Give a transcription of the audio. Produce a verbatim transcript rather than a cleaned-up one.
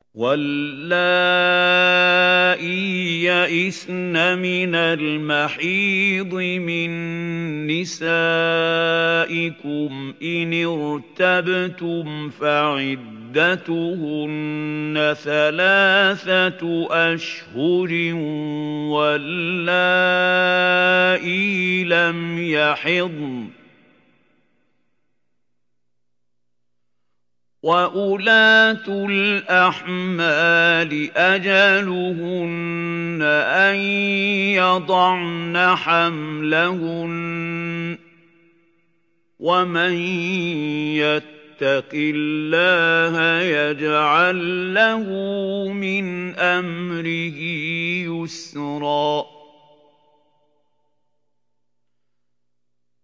وَاللَّائِي يَئِسْنَ مِنَ الْمَحِيضِ مِن نِّسَائِكُمْ إِنِ ارْتَبْتُمْ فَعِدَّتُهُنَّ ثَلَاثَةُ أَشْهُرٍ وَاللَّائِي لَمْ يَحِضْنَ ۚ وَأُولَاتُ الْأَحْمَالِ أَجَلُهُنَّ أَن يَضَعْنَ حَمْلَهُنَّ ۚ وَمَن يَتَّقِ اللَّهَ يَجْعَل لَّهُ مِنْ أَمْرِهِ يُسْرًا